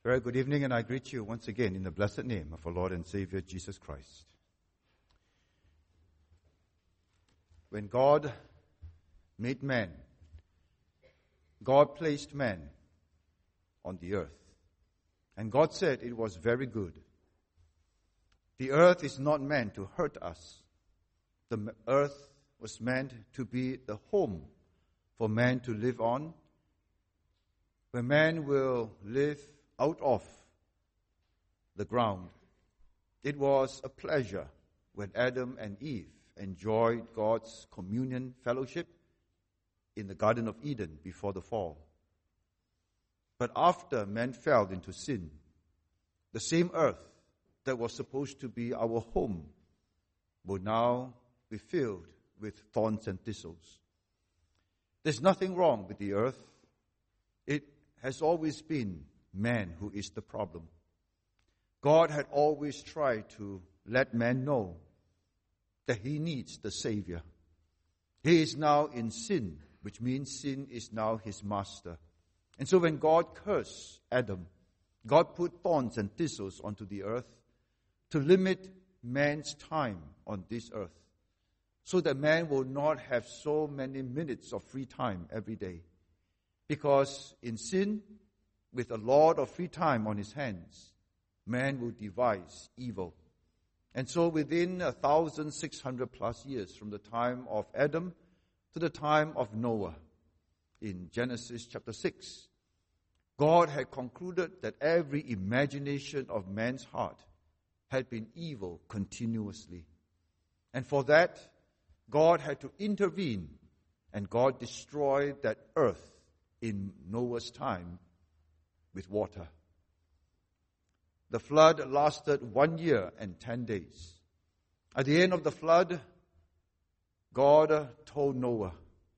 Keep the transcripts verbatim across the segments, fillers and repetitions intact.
Very good evening, and I greet you once again in the blessed name of our Lord and Savior, Jesus Christ. When God made man, God placed man on the earth. And God said it was very good. The earth is not meant to hurt us. The earth was meant to be the home for man to live on, where man will live out of the ground. It was a pleasure when Adam and Eve enjoyed God's communion fellowship in the Garden of Eden before the fall. But after man fell into sin, the same earth that was supposed to be our home will now be filled with thorns and thistles. There's nothing wrong with the earth. It has always been man who is the problem. God had always tried to let man know that he needs the Savior. He is now in sin, which means sin is now his master. And so when God cursed Adam, God put thorns and thistles onto the earth to limit man's time on this earth, so that man will not have so many minutes of free time every day. Because in sin, with a lot of free time on his hands, man will devise evil. And so within one thousand six hundred plus years from the time of Adam to the time of Noah, in Genesis chapter six, God had concluded that every imagination of man's heart had been evil continuously. And for that, God had to intervene, and God destroyed that earth in Noah's time with water. The flood lasted one year and ten days. At the end of the flood, God told Noah,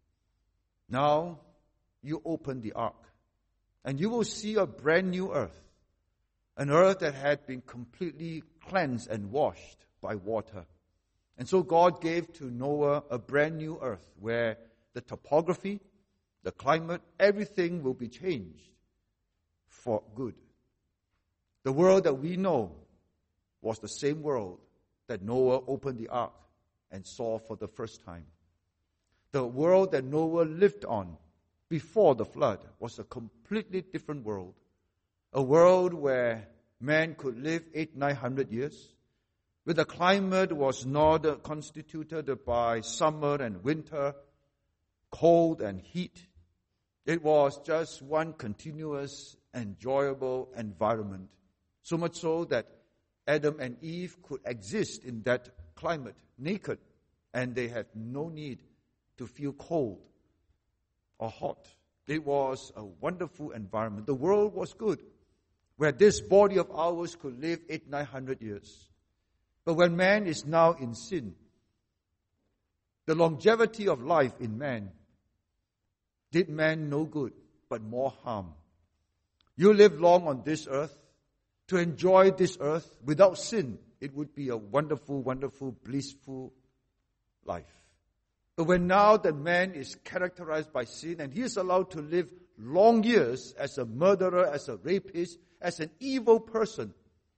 "Now you open the ark, and you will see a brand new earth, an earth that had been completely cleansed and washed by water." And so God gave to Noah a brand new earth where the topography, the climate, everything will be changed for good. The world that we know was the same world that Noah opened the ark and saw for the first time. The world that Noah lived on before the flood was a completely different world. A world where man could live eight, nine hundred years, where the climate was not constituted by summer and winter, cold and heat. It was just one continuous, enjoyable environment. So much so that Adam and Eve could exist in that climate naked, and they had no need to feel cold or hot. It was a wonderful environment. The world was good, where this body of ours could live eight, nine hundred years. But when man is now in sin, the longevity of life in man did man no good, but more harm. You live long on this earth to enjoy this earth without sin. It would be a wonderful, wonderful, blissful life. But when now that man is characterized by sin and he is allowed to live long years as a murderer, as a rapist, as an evil person,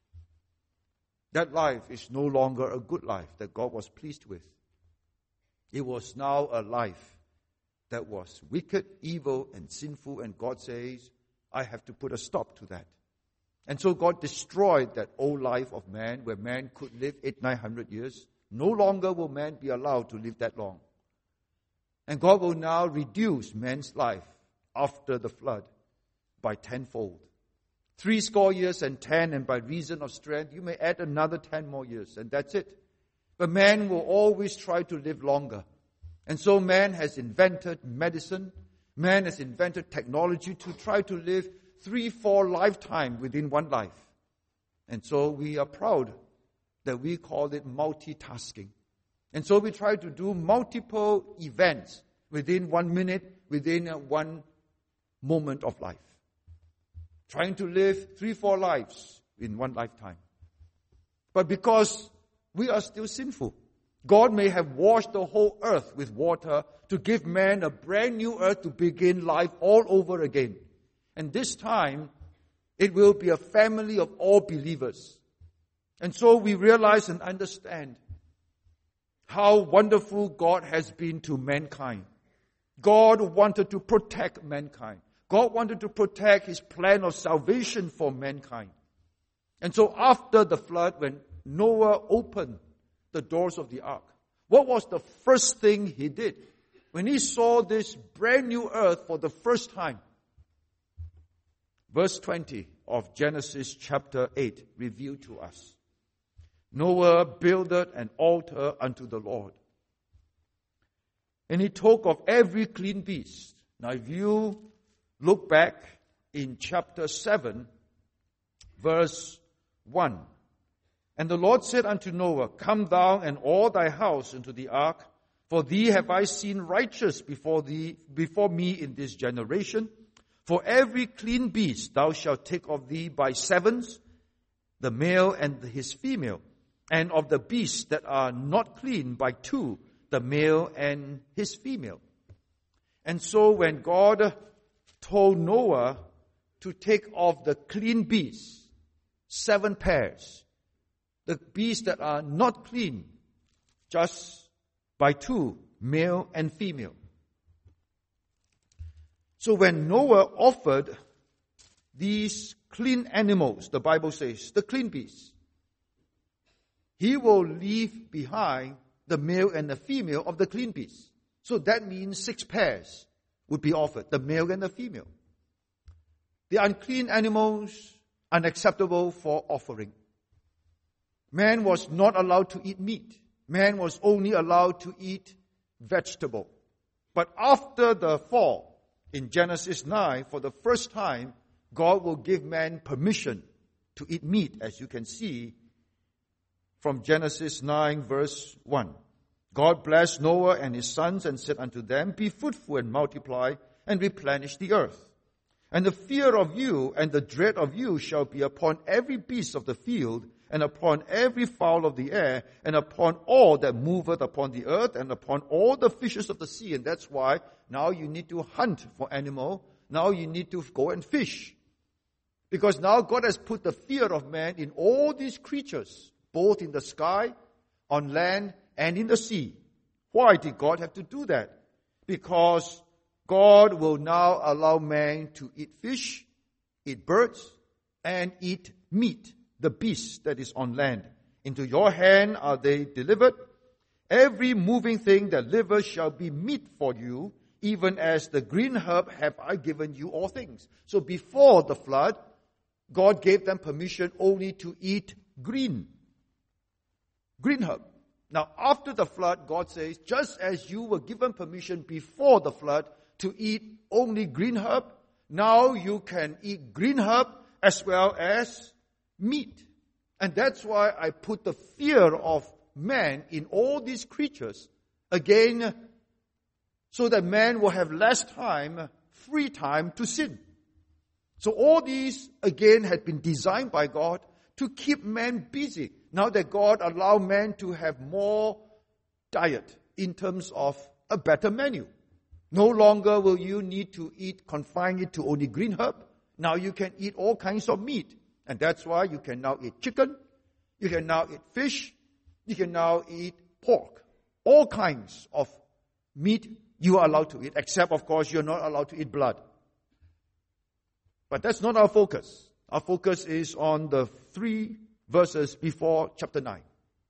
that life is no longer a good life that God was pleased with. It was now a life that was wicked, evil, and sinful, and God says, I have to put a stop to that. And so God destroyed that old life of man, where man could live eight, nine hundred years. No longer will man be allowed to live that long. And God will now reduce man's life after the flood by tenfold. Three score years and ten, and by reason of strength, you may add another ten more years, and that's it. But man will always try to live longer. And so man has invented medicine. Man has invented technology to try to live three, four lifetimes within one life. And so we are proud that we call it multitasking. And so we try to do multiple events within one minute, within one moment of life. Trying to live three, four lives in one lifetime. But because we are still sinful, God may have washed the whole earth with water to give man a brand new earth to begin life all over again. And this time, It will be a family of all believers. And so we realize and understand how wonderful God has been to mankind. God wanted to protect mankind. God wanted to protect His plan of salvation for mankind. And so after the flood, when Noah opened the doors of the ark, what was the first thing he did? When he saw this brand new earth for the first time, verse twenty of Genesis chapter eight revealed to us. Noah builded an altar unto the Lord. And he took of every clean beast. Now if you look back in chapter seven, verse one. And the Lord said unto Noah, Come thou and all thy house into the ark, for thee have I seen righteous before thee, before me in this generation. For every clean beast thou shalt take of thee by sevens, the male and his female, and of the beasts that are not clean by two, the male and his female. And so when God told Noah to take of the clean beasts, seven pairs, the beasts that are not clean, just by two, male and female. So when Noah offered these clean animals, the Bible says, the clean beasts, he will leave behind the male and the female of the clean beasts. So that means six pairs would be offered, the male and the female. The unclean animals, unacceptable for offering. Man was not allowed to eat meat. Man was only allowed to eat vegetable. But after the fall, in Genesis nine, for the first time, God will give man permission to eat meat, as you can see from Genesis nine, verse one. God blessed Noah and his sons and said unto them, Be fruitful and multiply and replenish the earth. And the fear of you and the dread of you shall be upon every beast of the field, and upon every fowl of the air, and upon all that moveth upon the earth, and upon all the fishes of the sea. And that's why now you need to hunt for animal. Now you need to go and fish. Because now God has put the fear of man in all these creatures, both in the sky, on land, and in the sea. Why did God have to do that? Because God will now allow man to eat fish, eat birds, and eat meat, the beast that is on land. Into your hand are they delivered. Every moving thing that liveth shall be meat for you, even as the green herb have I given you all things. So before the flood, God gave them permission only to eat green. Green herb. Now after the flood, God says, just as you were given permission before the flood to eat only green herb, now you can eat green herb as well as meat. And that's why I put the fear of man in all these creatures, again, so that man will have less time, free time to sin. So all these, again, had been designed by God to keep man busy. Now that God allowed man to have more diet in terms of a better menu. No longer will you need to eat, confine it to only green herb. Now you can eat all kinds of meat. And that's why you can now eat chicken, you can now eat fish, you can now eat pork. All kinds of meat you are allowed to eat, except, of course, you're not allowed to eat blood. But that's not our focus. Our focus is on the three verses before chapter nine.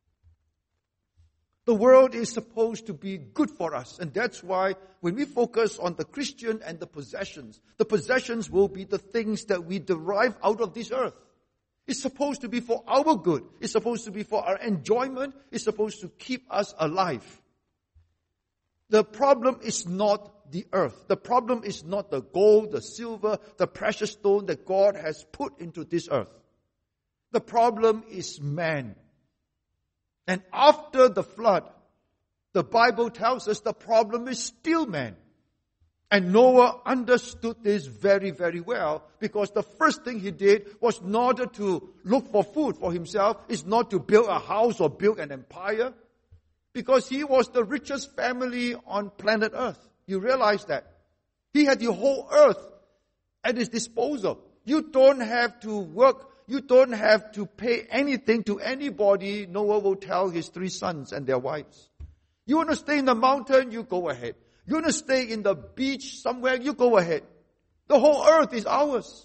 The world is supposed to be good for us, and that's why when we focus on the Christian and the possessions, the possessions will be the things that we derive out of this earth. It's supposed to be for our good. It's supposed to be for our enjoyment. It's supposed to keep us alive. The problem is not the earth. The problem is not the gold, the silver, the precious stone that God has put into this earth. The problem is man. And after the flood, the Bible tells us the problem is still man. And Noah understood this very, very well, because the first thing he did was not to look for food for himself, is not to build a house or build an empire, because he was the richest family on planet Earth. You realize that? He had the whole earth at his disposal. You don't have to work. You don't have to pay anything to anybody. Noah will tell his three sons and their wives. You want to stay in the mountain? You go ahead. You want to stay in the beach somewhere? You go ahead. The whole earth is ours.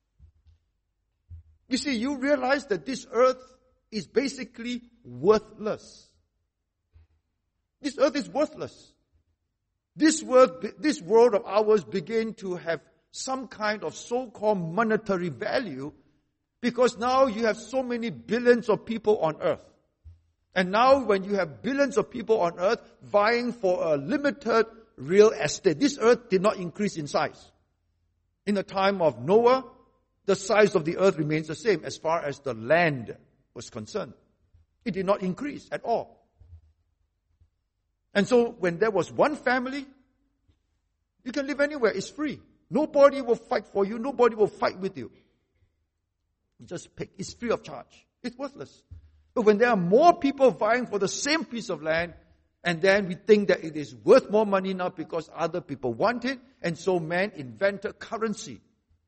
You see, you realize that this earth is basically worthless. This earth is worthless. This world, this world of ours begin to have some kind of so-called monetary value because now you have so many billions of people on earth. And now when you have billions of people on earth vying for a limited real estate, this earth did not increase in size. In the time of Noah, the size of the earth remains the same as far as the land was concerned. It did not increase at all. And so when there was one family, you can live anywhere. It's free. Nobody will fight for you. Nobody will fight with you. You just pick. It's free of charge. It's worthless. But when there are more people vying for the same piece of land, and then we think that it is worth more money now because other people want it, and so man invented currency,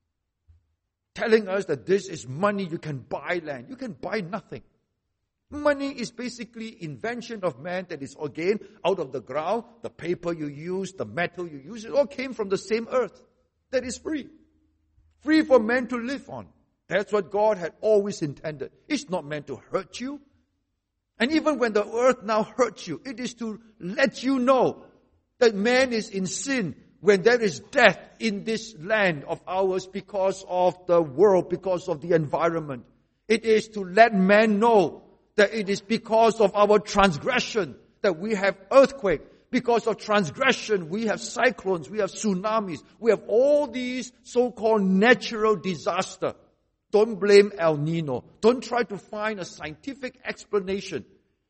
telling us that this is money, you can buy land. You can buy nothing. Money is basically invention of man that is again out of the ground. The paper you use, the metal you use, it all came from the same earth that is free. Free for man to live on. That's what God had always intended. It's not meant to hurt you. And even when the earth now hurts you, it is to let you know that man is in sin when there is death in this land of ours because of the world, because of the environment. It is to let man know that it is because of our transgression that we have earthquake. Because of transgression, we have cyclones, we have tsunamis, we have all these so-called natural disasters. Don't blame El Nino. Don't try to find a scientific explanation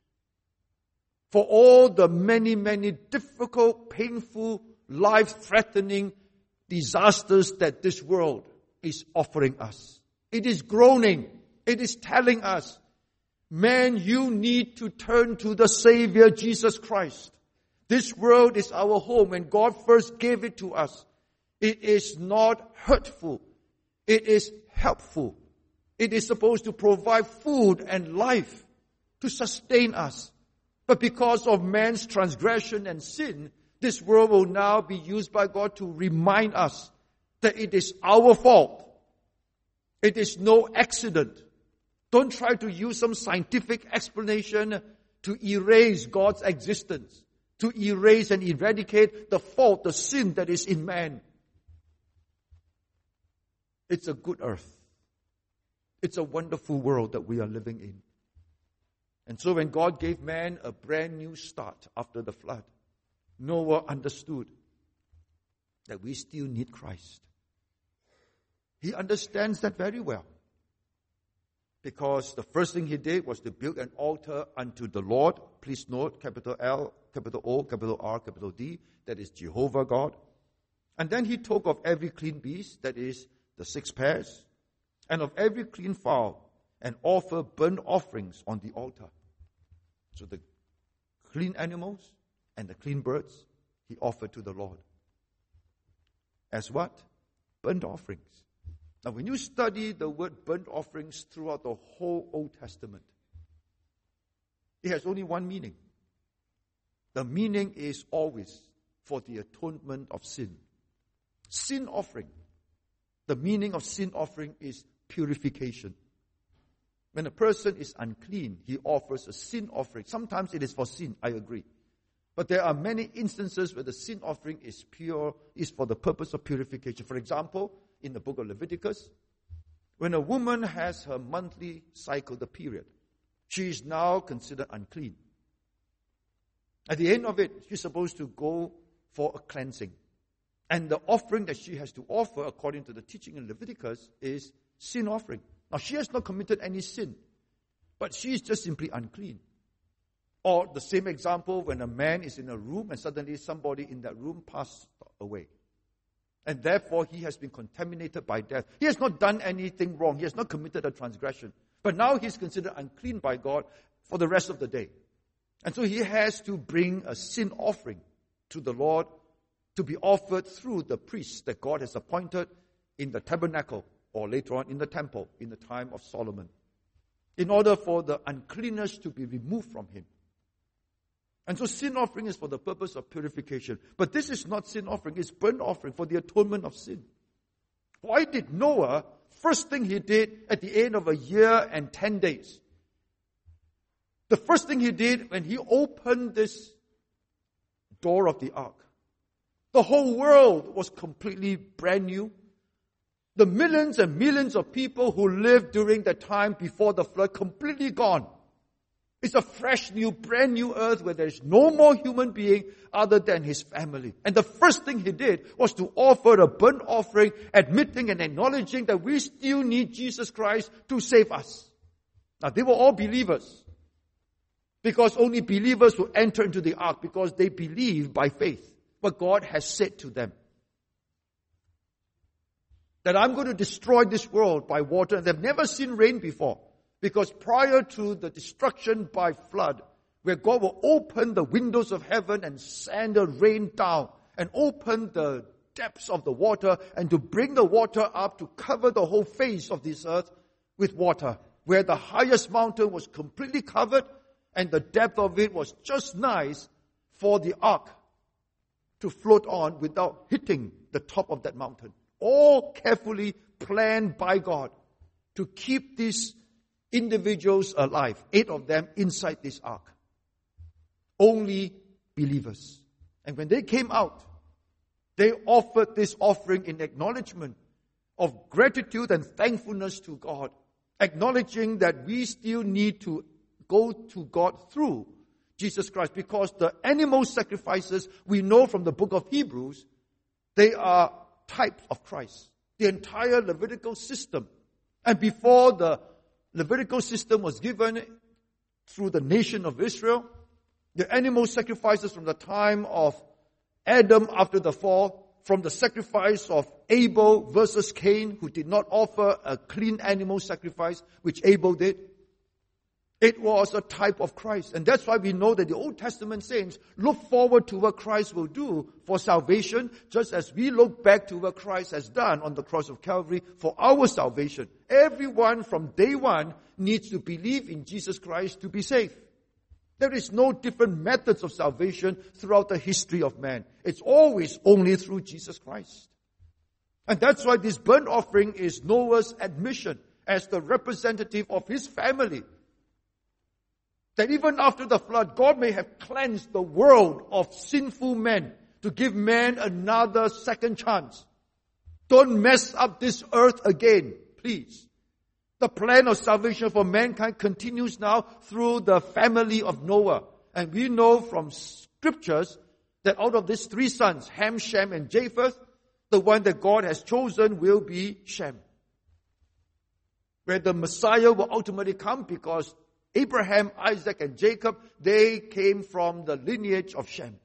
for all the many, many difficult, painful, life-threatening disasters that this world is offering us. It is groaning. It is telling us, man, you need to turn to the Savior, Jesus Christ. This world is our home, and God first gave it to us. It is not hurtful. It is helpful. It is supposed to provide food and life to sustain us. But because of man's transgression and sin, this world will now be used by God to remind us that it is our fault. It is no accident. Don't try to use some scientific explanation to erase God's existence, to erase and eradicate the fault, the sin that is in man. It's a good earth. It's a wonderful world that we are living in. And so when God gave man a brand new start after the flood, Noah understood that we still need Christ. He understands that very well. Because the first thing he did was to build an altar unto the Lord. Please note, capital L, capital O, capital R, capital D. That is Jehovah God. And then he took of every clean beast, that is the six pairs, and of every clean fowl, and offer burnt offerings on the altar. So the clean animals and the clean birds, he offered to the Lord. As what? Burnt offerings. Now, when you study the word burnt offerings throughout the whole Old Testament, it has only one meaning. The meaning is always for the atonement of sin. Sin offering. The meaning of sin offering is purification. When a person is unclean, he offers a sin offering. Sometimes it is for sin, I agree. But there are many instances where the sin offering is pure, is for the purpose of purification. For example, in the book of Leviticus, when a woman has her monthly cycle, the period, she is now considered unclean. At the end of it, she's supposed to go for a cleansing. And the offering that she has to offer, according to the teaching in Leviticus, is sin offering. Now, she has not committed any sin, but she is just simply unclean. Or the same example, when a man is in a room and suddenly somebody in that room passed away. And therefore, he has been contaminated by death. He has not done anything wrong. He has not committed a transgression. But now he's considered unclean by God for the rest of the day. And so he has to bring a sin offering to the Lord to be offered through the priests that God has appointed in the tabernacle or later on in the temple in the time of Solomon, in order for the uncleanness to be removed from him. And so sin offering is for the purpose of purification. But this is not sin offering, it's burnt offering for the atonement of sin. Why did Noah, first thing he did at the end of a year and ten days, the first thing he did when he opened this door of the ark, the whole world was completely brand new. The millions and millions of people who lived during the time before the flood, completely gone. It's a fresh new, brand new earth where there's no more human being other than his family. And the first thing he did was to offer a burnt offering, admitting and acknowledging that we still need Jesus Christ to save us. Now, they were all believers, because only believers will enter into the ark because they believe by faith what God has said to them. That I'm going to destroy this world by water. And they've never seen rain before. Because prior to the destruction by flood, where God will open the windows of heaven and send the rain down and open the depths of the water and to bring the water up to cover the whole face of this earth with water, where the highest mountain was completely covered and the depth of it was just nice for the ark to float on without hitting the top of that mountain. All carefully planned by God to keep these individuals alive, eight of them inside this ark. Only believers. And when they came out, they offered this offering in acknowledgement of gratitude and thankfulness to God, acknowledging that we still need to go to God through Jesus Christ, because the animal sacrifices, we know from the book of Hebrews, they are types of Christ. The entire Levitical system. And before the Levitical system was given through the nation of Israel, the animal sacrifices from the time of Adam after the fall, from the sacrifice of Abel versus Cain, who did not offer a clean animal sacrifice, which Abel did. It was a type of Christ. And that's why we know that the Old Testament saints look forward to what Christ will do for salvation, just as we look back to what Christ has done on the cross of Calvary for our salvation. Everyone from day one needs to believe in Jesus Christ to be saved. There is no different methods of salvation throughout the history of man. It's always only through Jesus Christ. And that's why this burnt offering is Noah's admission as the representative of his family. That even after the flood, God may have cleansed the world of sinful men to give man another second chance. Don't mess up this earth again, please. The plan of salvation for mankind continues now through the family of Noah. And we know from scriptures that out of these three sons, Ham, Shem, and Japheth, the one that God has chosen will be Shem. Where the Messiah will ultimately come, because Abraham, Isaac, and Jacob, they came from the lineage of Shem.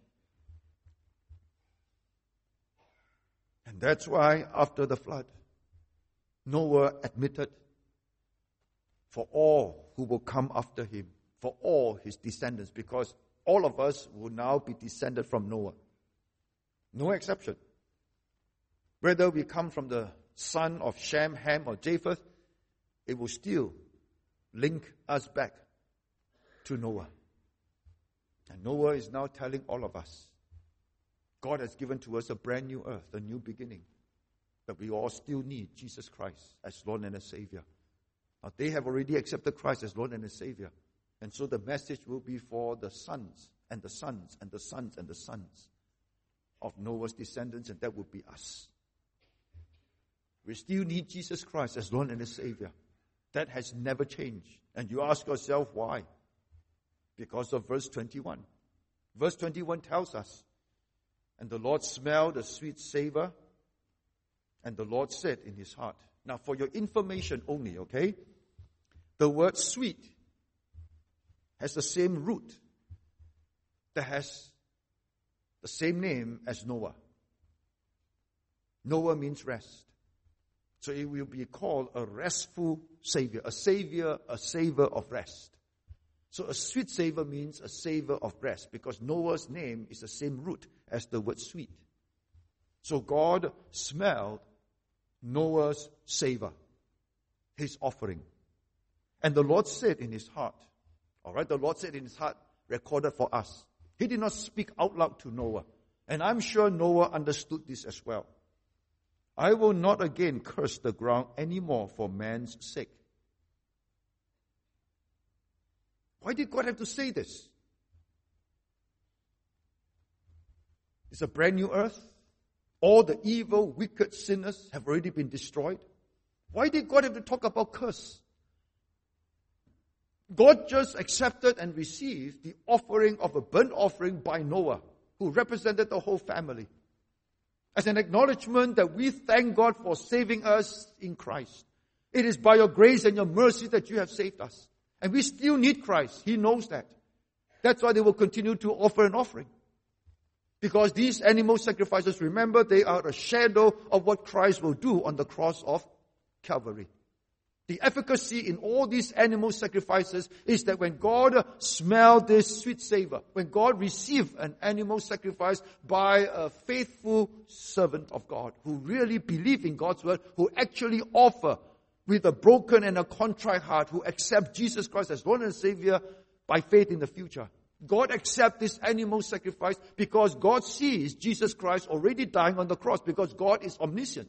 And that's why after the flood, Noah admitted for all who will come after him, for all his descendants, because all of us will now be descended from Noah. No exception. Whether we come from the son of Shem, Ham, or Japheth, it will still link us back to Noah. And Noah is now telling all of us, God has given to us a brand new earth, a new beginning, that we all still need Jesus Christ as Lord and as Savior. Now, they have already accepted Christ as Lord and as Savior. And so the message will be for the sons and the sons and the sons and the sons of Noah's descendants, and that will be us. We still need Jesus Christ as Lord and as Savior. That has never changed. And you ask yourself why? Because of verse twenty-one. Verse twenty-one tells us, and the Lord smelled a sweet savor, and the Lord said in his heart. Now, for your information only, okay? The word sweet has the same root that has the same name as Noah. Noah means rest. So it will be called a restful savior, a savior, a savor of rest. So a sweet savor means a savor of rest, because Noah's name is the same root as the word sweet. So God smelled Noah's savor. his offering. And the Lord said in his heart, all right, the Lord said in his heart, recorded for us. He did not speak out loud to Noah. And I'm sure Noah understood this as well. I will not again curse the ground anymore for man's sake. Why did God have to say this? It's a brand new earth. All the evil, wicked sinners have already been destroyed. Why did God have to talk about curse? God just accepted and received the offering of a burnt offering by Noah, who represented the whole family, as an acknowledgement that we thank God for saving us in Christ. It is by your grace and your mercy that you have saved us. And we still need Christ. He knows that. That's why they will continue to offer an offering. Because these animal sacrifices, remember, they are a shadow of what Christ will do on the cross of Calvary. The efficacy in all these animal sacrifices is that when God smelled this sweet savor, when God received an animal sacrifice by a faithful servant of God, who really believe in God's word, who actually offer with a broken and a contrite heart, who accept Jesus Christ as Lord and Savior by faith in the future. God accepts this animal sacrifice because God sees Jesus Christ already dying on the cross, because God is omniscient.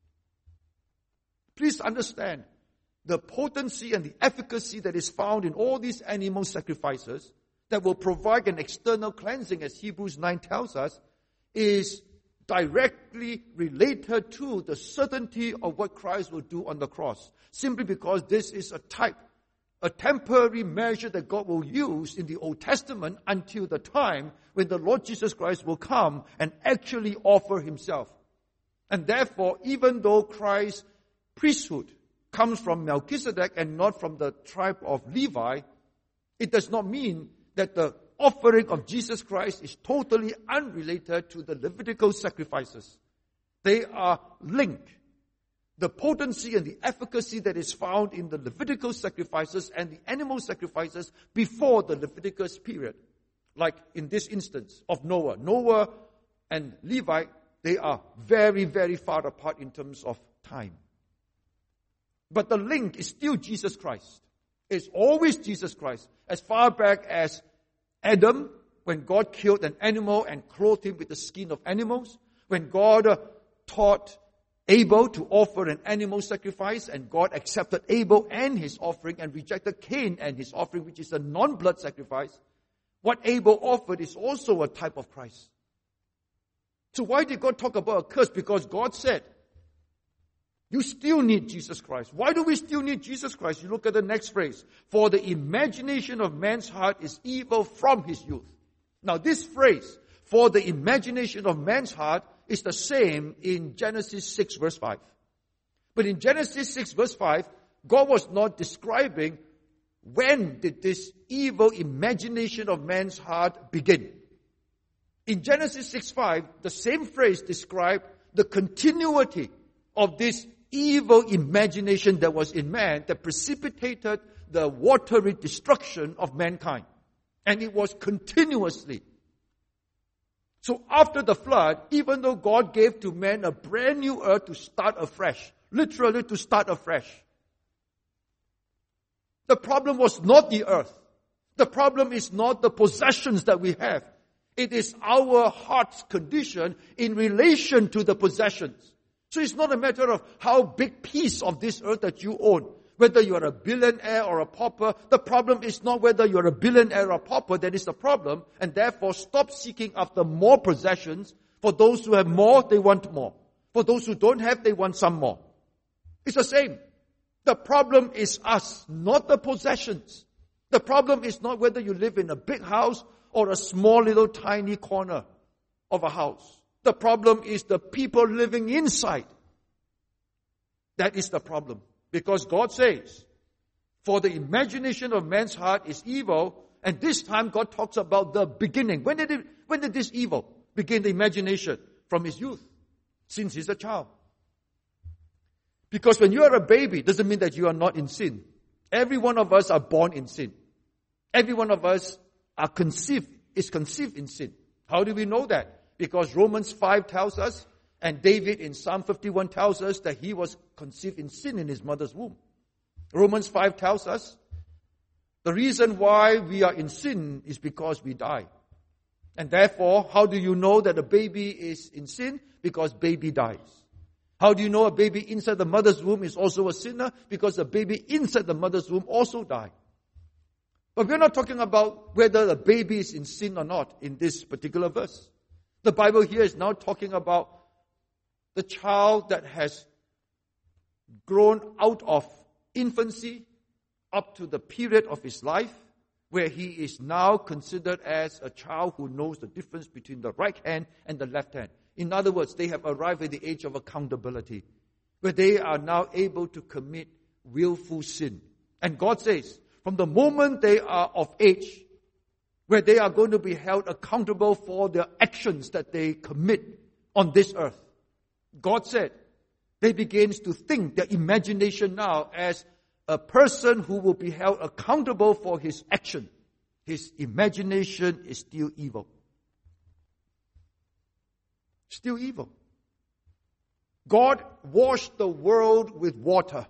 Please understand the potency and the efficacy that is found in all these animal sacrifices that will provide an external cleansing, as Hebrews nine tells us, is directly related to the certainty of what Christ will do on the cross. Simply because this is a type, a temporary measure that God will use in the Old Testament until the time when the Lord Jesus Christ will come and actually offer himself. And therefore, even though Christ's priesthood comes from Melchizedek and not from the tribe of Levi, it does not mean that the offering of Jesus Christ is totally unrelated to the Levitical sacrifices. They are linked. The potency and the efficacy that is found in the Levitical sacrifices and the animal sacrifices before the Leviticus period, like in this instance of Noah. Noah and Levi, they are very, very far apart in terms of time. But the link is still Jesus Christ. It's always Jesus Christ. As far back as Adam, when God killed an animal and clothed him with the skin of animals, when God uh, taught Abel to offer an animal sacrifice, and God accepted Abel and his offering and rejected Cain and his offering, which is a non-blood sacrifice, what Abel offered is also a type of Christ. So why did God talk about a curse? Because God said, you still need Jesus Christ. Why do we still need Jesus Christ? You look at the next phrase. For the imagination of man's heart is evil from his youth. Now this phrase, for the imagination of man's heart, is the same in Genesis six verse five. But in Genesis six verse five, God was not describing when did this evil imagination of man's heart begin. In Genesis six five, the same phrase described the continuity of this evil imagination that was in man that precipitated the watery destruction of mankind. And it was continuously. So after the flood, even though God gave to man a brand new earth to start afresh, literally to start afresh, the problem was not the earth. The problem is not the possessions that we have. It is our heart's condition in relation to the possessions. So it's not a matter of how big piece of this earth that you own. Whether you are a billionaire or a pauper, the problem is not whether you are a billionaire or a pauper, that is the problem. And therefore, stop seeking after more possessions. For those who have more, they want more. For those who don't have, they want some more. It's the same. The problem is us, not the possessions. The problem is not whether you live in a big house or a small little tiny corner of a house. The problem is the people living inside. That is the problem. Because God says, for the imagination of man's heart is evil, and this time God talks about the beginning. When did it, when did this evil begin, the imagination? From his youth, since he's a child. Because when you are a baby, doesn't mean that you are not in sin. Every one of us are born in sin. Every one of us are conceived, is conceived in sin. How do we know that? Because Romans five tells us, and David in Psalm fifty-one tells us that he was conceived in sin in his mother's womb. Romans five tells us the reason why we are in sin is because we die. And therefore, how do you know that a baby is in sin? Because baby dies. How do you know a baby inside the mother's womb is also a sinner? Because the baby inside the mother's womb also died. But we're not talking about whether the baby is in sin or not in this particular verse. The Bible here is now talking about the child that has grown out of infancy up to the period of his life where he is now considered as a child who knows the difference between the right hand and the left hand. In other words, they have arrived at the age of accountability, where they are now able to commit willful sin. And God says, from the moment they are of age, where they are going to be held accountable for their actions that they commit on this earth, God said, they begin to think their imagination now as a person who will be held accountable for his action. His imagination is still evil. Still evil. God washed the world with water.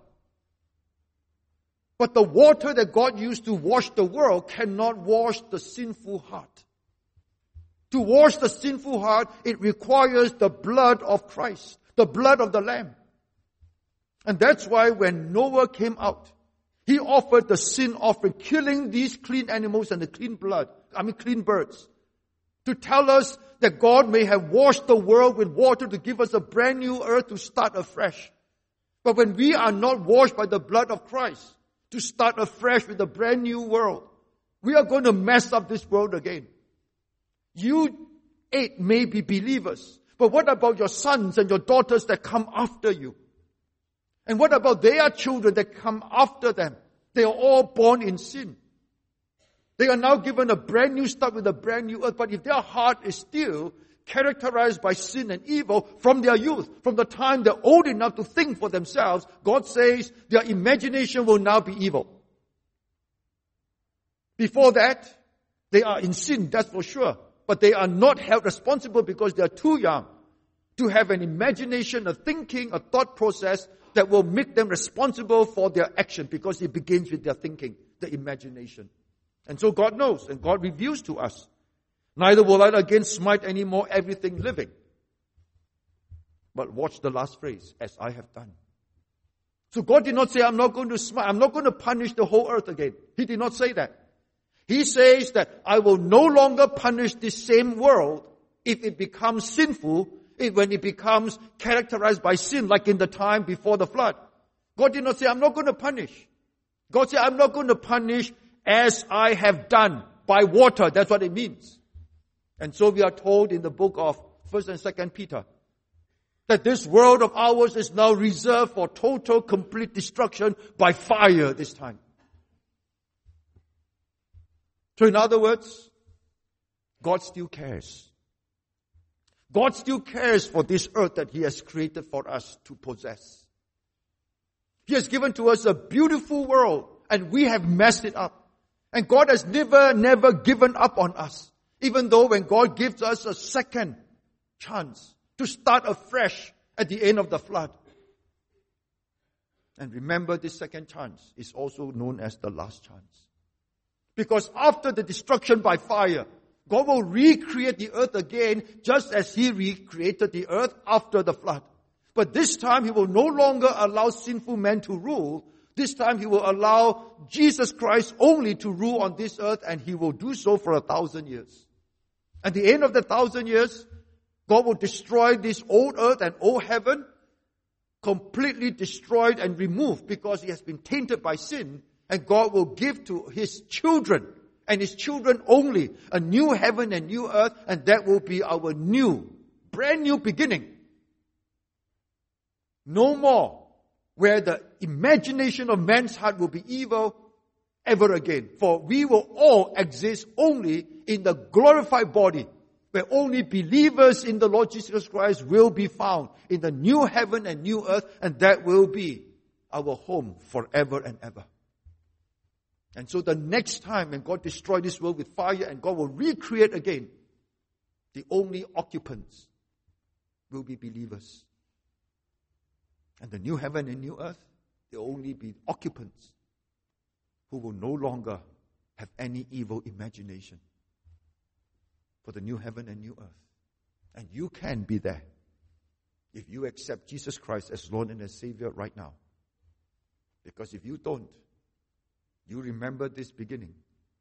But the water that God used to wash the world cannot wash the sinful heart. To wash the sinful heart, it requires the blood of Christ, the blood of the Lamb. And that's why when Noah came out, he offered the sin offering, killing these clean animals and the clean blood, I mean clean birds, to tell us that God may have washed the world with water to give us a brand new earth to start afresh. But when we are not washed by the blood of Christ to start afresh with a brand new world, we are going to mess up this world again. You eight may be believers, but what about your sons and your daughters that come after you? And what about their children that come after them? They are all born in sin. They are now given a brand new start with a brand new earth. But if their heart is still characterized by sin and evil from their youth, from the time they're old enough to think for themselves, God says their imagination will now be evil. Before that, they are in sin, that's for sure. But they are not held responsible because they are too young to have an imagination, a thinking, a thought process that will make them responsible for their action, because it begins with their thinking, the imagination. And so God knows, and God reveals to us, neither will I again smite any more everything living. But watch the last phrase, as I have done. So God did not say, I'm not going to smite, I'm not going to punish the whole earth again. He did not say that. He says that I will no longer punish this same world if it becomes sinful, if when it becomes characterized by sin, like in the time before the flood. God did not say, I'm not going to punish. God said, I'm not going to punish as I have done by water. That's what it means. And so we are told in the book of First and Second Peter that this world of ours is now reserved for total, complete destruction by fire this time. So in other words, God still cares. God still cares for this earth that He has created for us to possess. He has given to us a beautiful world, and we have messed it up. And God has never, never given up on us. Even though when God gives us a second chance to start afresh at the end of the flood. And remember, this second chance is also known as the last chance. Because after the destruction by fire, God will recreate the earth again just as He recreated the earth after the flood. But this time He will no longer allow sinful men to rule. This time He will allow Jesus Christ only to rule on this earth, and He will do so for a thousand years. At the end of the thousand years, God will destroy this old earth and old heaven, completely destroyed and removed because it has been tainted by sin, and God will give to His children, and His children only, a new heaven and new earth, and that will be our new, brand new beginning. No more where the imagination of man's heart will be evil ever again. For we will all exist only in the glorified body, where only believers in the Lord Jesus Christ will be found in the new heaven and new earth, and that will be our home forever and ever. And so the next time when God destroys this world with fire and God will recreate again, the only occupants will be believers. And the new heaven and new earth, There will only be occupants who will no longer have any evil imagination for the new heaven and new earth. And you can be there if you accept Jesus Christ as Lord and as Savior right now. Because if you don't, you remember this beginning.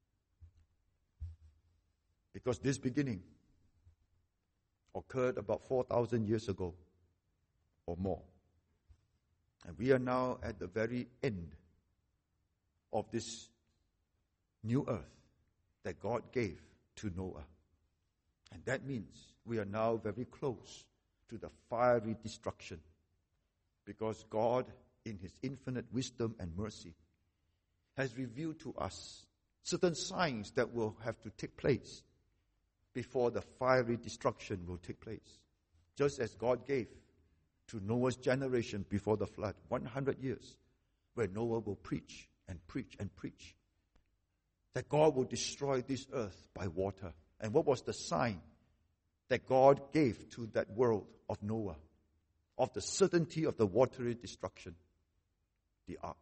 Because this beginning occurred about four thousand years ago or more. And we are now at the very end of this new earth that God gave to Noah. And that means we are now very close to the fiery destruction, because God, in His infinite wisdom and mercy, has revealed to us certain signs that will have to take place before the fiery destruction will take place. Just as God gave to Noah's generation before the flood, one hundred years, where Noah will preach and preach and preach, that God will destroy this earth by water. And what was the sign that God gave to that world of Noah, of the certainty of the watery destruction? The ark.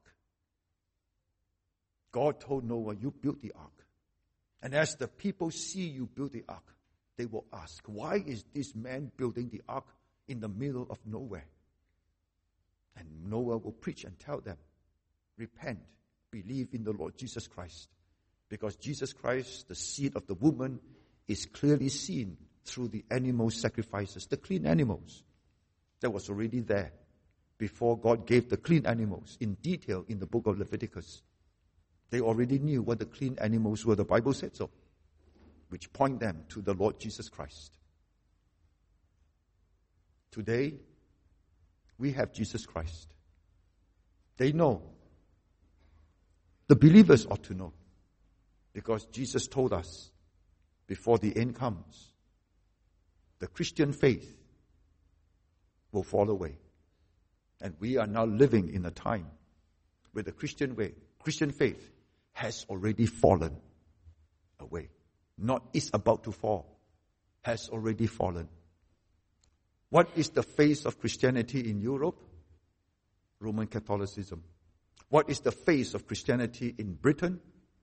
God told Noah, you build the ark. And as the people see you build the ark, they will ask, why is this man building the ark in the middle of nowhere? And Noah will preach and tell them, repent, believe in the Lord Jesus Christ. Because Jesus Christ, the seed of the woman, is clearly seen through the animal sacrifices, the clean animals that was already there before God gave the clean animals in detail in the book of Leviticus. They already knew what the clean animals were. The Bible said so, which point them to the Lord Jesus Christ. Today, we have Jesus Christ. They know. The believers ought to know. Because Jesus told us, before the end comes, the Christian faith will fall away. And we are now living in a time where the Christian way, Christian faith has already fallen away. Not is about to fall, has already fallen. What is the face of Christianity in Europe? Roman Catholicism. What is the face of Christianity in Britain?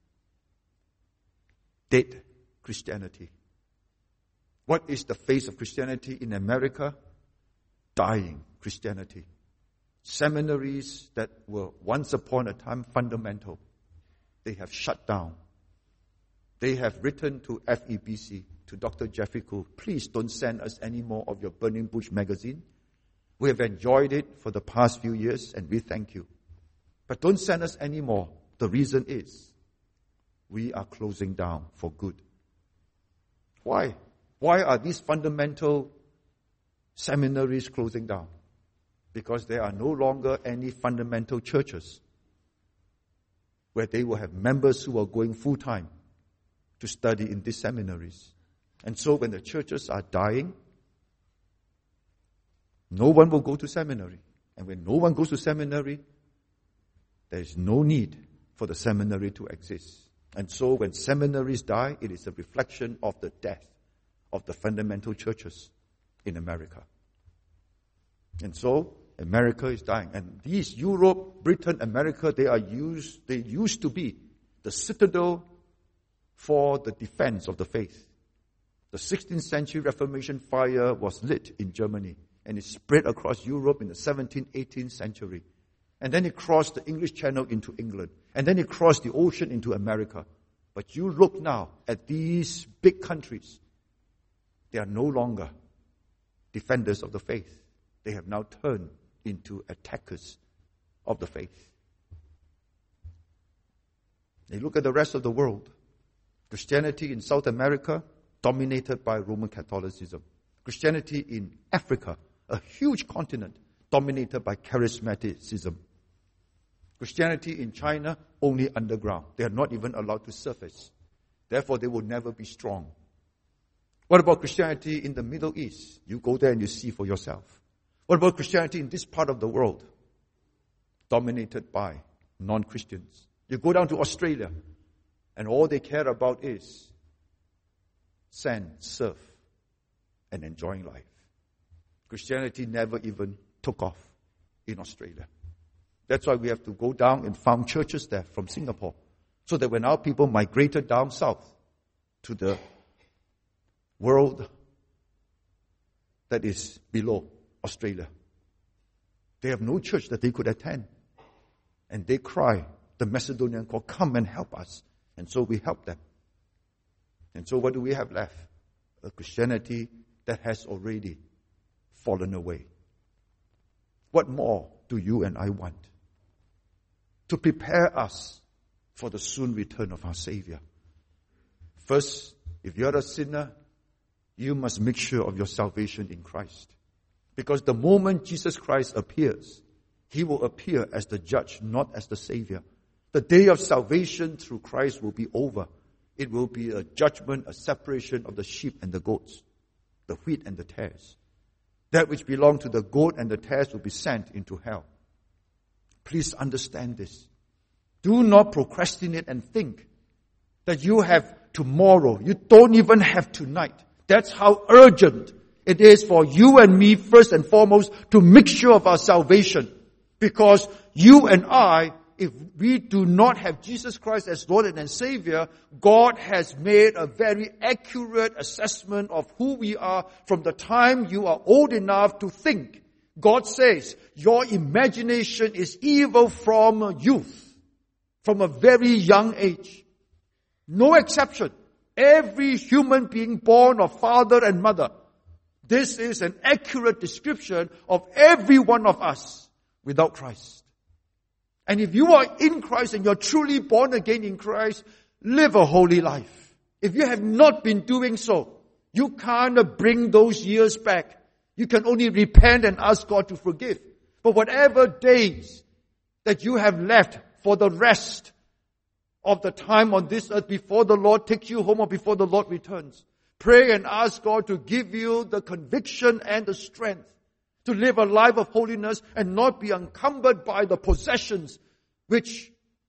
Dead Christianity. What is the face of Christianity in America? Dying Christianity. Seminaries that were once upon a time fundamental, they have shut down. They have written to F E B C, to Doctor Jeffrey Koo, please don't send us any more of your Burning Bush magazine. We have enjoyed it for the past few years and we thank you. But don't send us any more. The reason is, we are closing down for good. Why? Why are these fundamental seminaries closing down? Because there are no longer any fundamental churches where they will have members who are going full-time to study in these seminaries. And so when the churches are dying, no one will go to seminary. And when no one goes to seminary, there is no need for the seminary to exist. And so when seminaries die, it is a reflection of the death of the fundamental churches in America. And so America is dying. And these Europe, Britain, America, they are used, they used to be the citadel for the defense of the faith. The sixteenth century Reformation fire was lit in Germany and it spread across Europe in the seventeenth, eighteenth century. And then it crossed the English Channel into England. And then it crossed the ocean into America. But you look now at these big countries, they are no longer defenders of the faith. They have now turned into attackers of the faith. They look at the rest of the world. Christianity in South America, dominated by Roman Catholicism. Christianity in Africa, a huge continent, dominated by charismaticism. Christianity in China, only underground. They are not even allowed to surface. Therefore, they will never be strong. What about Christianity in the Middle East? You go there and you see for yourself. What about Christianity in this part of the world? Dominated by non-Christians. You go down to Australia, and all they care about is sand, surf, and enjoying life. Christianity never even took off in Australia. That's why we have to go down and found churches there from Singapore. So that when our people migrated down south to the world that is below Australia, they have no church that they could attend. And they cry, the Macedonian call, come and help us. And so we help them. And so what do we have left? A Christianity that has already fallen away. What more do you and I want? To prepare us for the soon return of our Savior. First, if you're a sinner, you must make sure of your salvation in Christ. Because the moment Jesus Christ appears, He will appear as the judge, not as the Savior. The day of salvation through Christ will be over. It will be a judgment, a separation of the sheep and the goats, the wheat and the tares. That which belong to the goat and the tares will be sent into hell. Please understand this. Do not procrastinate and think that you have tomorrow. You don't even have tonight. That's how urgent it is for you and me, first and foremost, to make sure of our salvation. Because you and I, if we do not have Jesus Christ as Lord and Savior, God has made a very accurate assessment of who we are from the time you are old enough to think. God says, your imagination is evil from youth, from a very young age. No exception. Every human being born of father and mother. This is an accurate description of every one of us without Christ. And if you are in Christ and you're truly born again in Christ, live a holy life. If you have not been doing so, you can't bring those years back. You can only repent and ask God to forgive. But whatever days that you have left for the rest of the time on this earth before the Lord takes you home or before the Lord returns, pray and ask God to give you the conviction and the strength to live a life of holiness and not be encumbered by the possessions which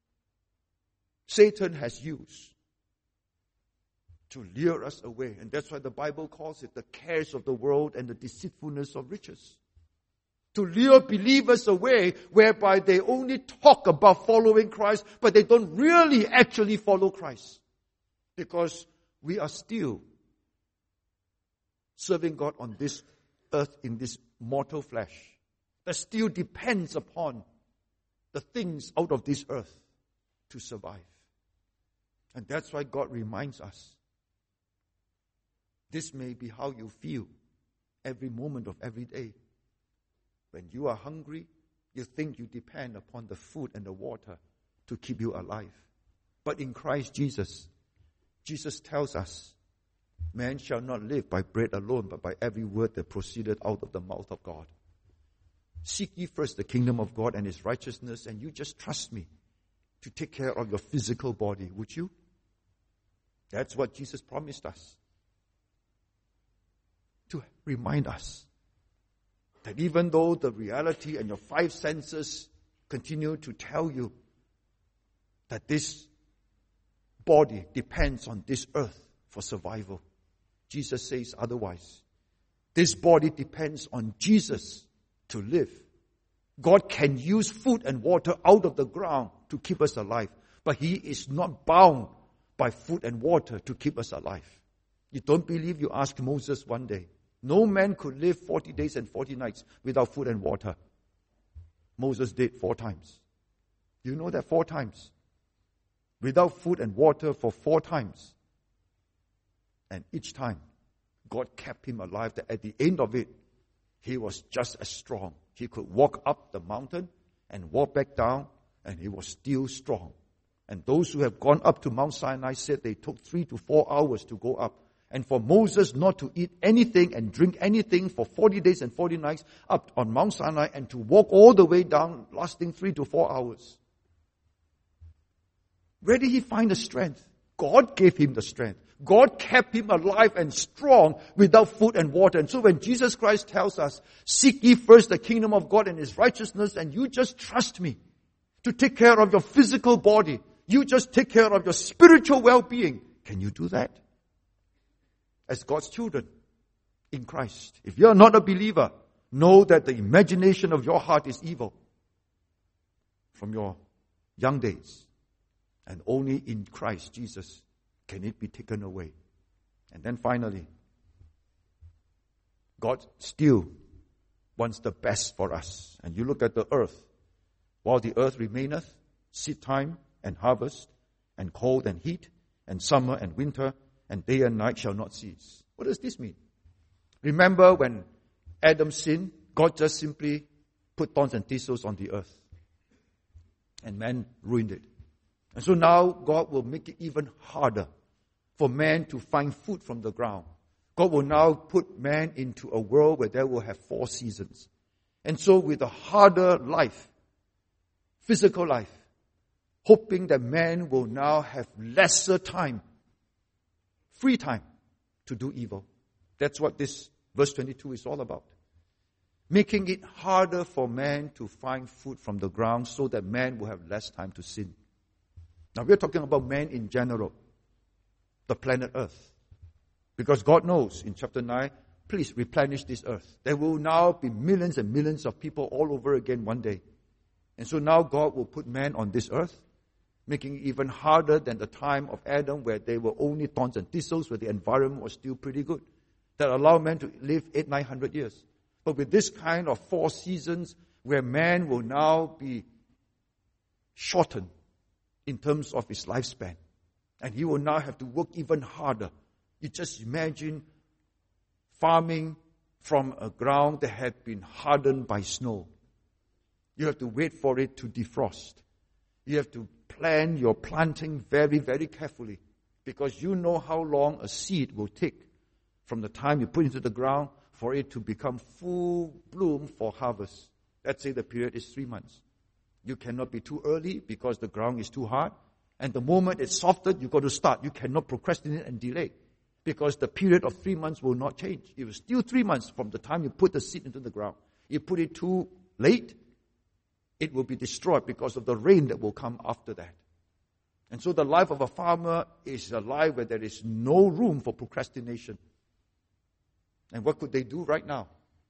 Satan has used to lure us away. And that's why the Bible calls it the cares of the world and the deceitfulness of riches. To lure believers away, whereby they only talk about following Christ, but they don't really actually follow Christ. Because we are still serving God on this earth in this mortal flesh that still depends upon the things out of this earth to survive. And that's why God reminds us, this may be how you feel every moment of every day. When you are hungry, you think you depend upon the food and the water to keep you alive. But in Christ Jesus, Jesus tells us, man shall not live by bread alone, but by every word that proceeded out of the mouth of God. Seek ye first the kingdom of God and His righteousness, and you just trust me to take care of your physical body, would you? That's what Jesus promised us. To remind us that even though the reality and your five senses continue to tell you that this body depends on this earth for survival, Jesus says otherwise. This body depends on Jesus to live. God can use food and water out of the ground to keep us alive, but He is not bound by food and water to keep us alive. You don't believe? You ask Moses one day. No man could live forty days and forty nights without food and water. Moses did four times. You know that four times. Without food and water for four times. And each time, God kept him alive. That at the end of it, he was just as strong. He could walk up the mountain and walk back down, and he was still strong. And those who have gone up to Mount Sinai said they took three to four hours to go up. And for Moses not to eat anything and drink anything for forty days and forty nights up on Mount Sinai, and to walk all the way down, lasting three to four hours. Where did he find the strength? God gave him the strength. God kept him alive and strong without food and water. And so when Jesus Christ tells us, seek ye first the kingdom of God and His righteousness, and you just trust me to take care of your physical body. You just take care of your spiritual well-being. Can you do that? As God's children in Christ. If you're not a believer, know that the imagination of your heart is evil. from your young days. And only in Christ Jesus can it be taken away. And then finally, God still wants the best for us. And you look at the earth. While the earth remaineth, seed time and harvest, and cold and heat, and summer and winter, and day and night shall not cease. What does this mean? Remember when Adam sinned, God just simply put thorns and thistles on the earth. And man ruined it. And so now God will make it even harder for man to find food from the ground. God will now put man into a world where there will have four seasons. And so with a harder life, physical life, hoping that man will now have lesser time, free time to do evil. That's what this verse twenty-two is all about. Making it harder for man to find food from the ground so that man will have less time to sin. Now we're talking about man in general, the planet Earth. Because God knows in chapter nine, please replenish this earth. There will now be millions and millions of people all over again one day. And so now God will put man on this earth, making it even harder than the time of Adam where they were only thorns and thistles, where the environment was still pretty good. That allowed man to live eight, nine hundred years. But with this kind of four seasons where man will now be shortened in terms of his lifespan. And he will now have to work even harder. You just imagine farming from a ground that had been hardened by snow. You have to wait for it to defrost. You have to plan your planting very, very carefully because you know how long a seed will take from the time you put it into the ground for it to become full bloom for harvest. Let's say the period is three months. You cannot be too early because the ground is too hard. And the moment it's softened, you've got to start. You cannot procrastinate and delay because the period of three months will not change. It will still three months from the time you put the seed into the ground. You put it too late, it will be destroyed because of the rain that will come after that. And so the life of a farmer is a life where there is no room for procrastination. And what could they do right now?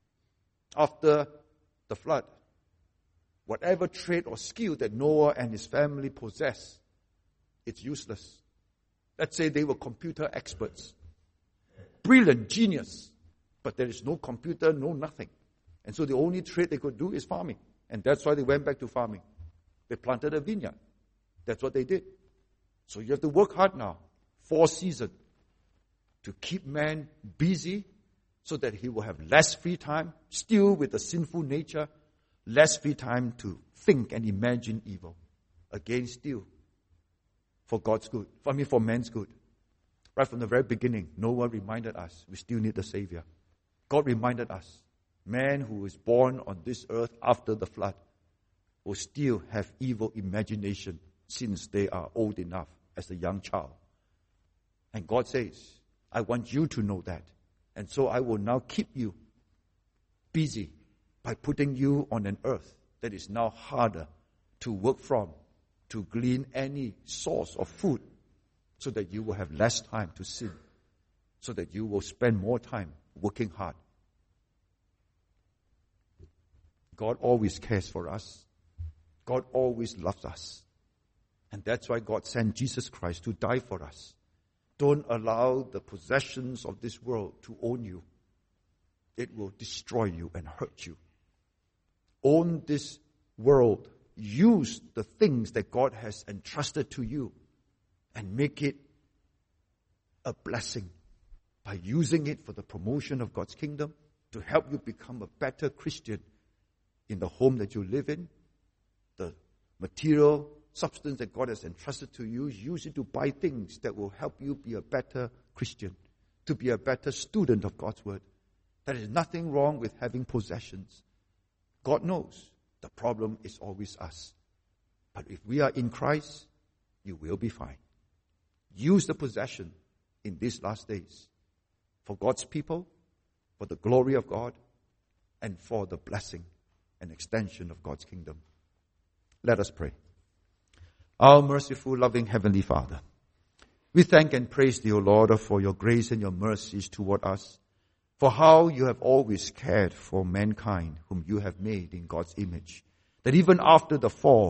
After the flood, whatever trade or skill that Noah and his family possess, it's useless. Let's say they were computer experts. Brilliant, genius. But there is no computer, no nothing. And so the only trade they could do is farming. And that's why they went back to farming. They planted a vineyard. That's what they did. So you have to work hard now, four seasons, to keep man busy so that he will have less free time, still with a sinful nature, less free time to think and imagine evil. Again, still, for God's good. I mean, for man's good. Right from the very beginning, Noah reminded us we still need the Savior. God reminded us, man who is born on this earth after the flood will still have evil imagination since they are old enough as a young child. And God says, I want you to know that. And so I will now keep you busy by putting you on an earth that is now harder to work from, to glean any source of food, so that you will have less time to sin, so that you will spend more time working hard. God always cares for us. God always loves us. And that's why God sent Jesus Christ to die for us. Don't allow the possessions of this world to own you. It will destroy you and hurt you. Own this world. Use the things that God has entrusted to you and make it a blessing by using it for the promotion of God's kingdom, to help you become a better Christian in the home that you live in. The material substance that God has entrusted to you, use it to buy things that will help you be a better Christian, to be a better student of God's word. There is nothing wrong with having possessions. God knows the problem is always us. But if we are in Christ, you will be fine. Use the possession in these last days for God's people, for the glory of God, and for the blessing and extension of God's kingdom. Let us pray. Our merciful, loving Heavenly Father, we thank and praise Thee, O Lord, for Your grace and Your mercies toward us, for how You have always cared for mankind whom You have made in God's image, that even after the fall,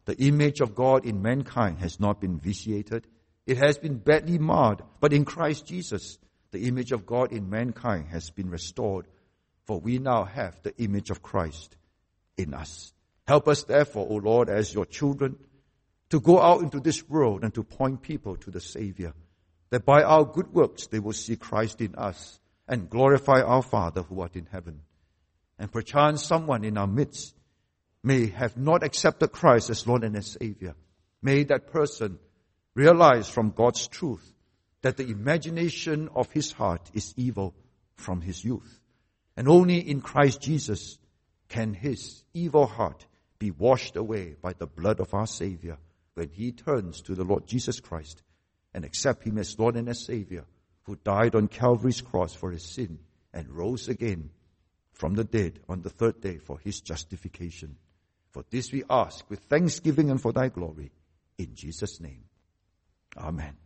The image of God in mankind has not been vitiated. It has been badly marred, but in Christ Jesus, the image of God in mankind has been restored, for we now have the image of Christ in us. Help us therefore, O Lord, as your children, to go out into this world and to point people to the Savior, that by our good works they will see Christ in us and glorify our Father who art in heaven. And perchance someone in our midst may have not accepted Christ as Lord and as Savior. May that person realize from God's truth that the imagination of his heart is evil from his youth. And only in Christ Jesus can his evil heart be washed away by the blood of our Savior when he turns to the Lord Jesus Christ and accept him as Lord and as Savior, who died on Calvary's cross for his sin and rose again from the dead on the third day for his justification. For this we ask with thanksgiving and for thy glory, in Jesus' name. Amen.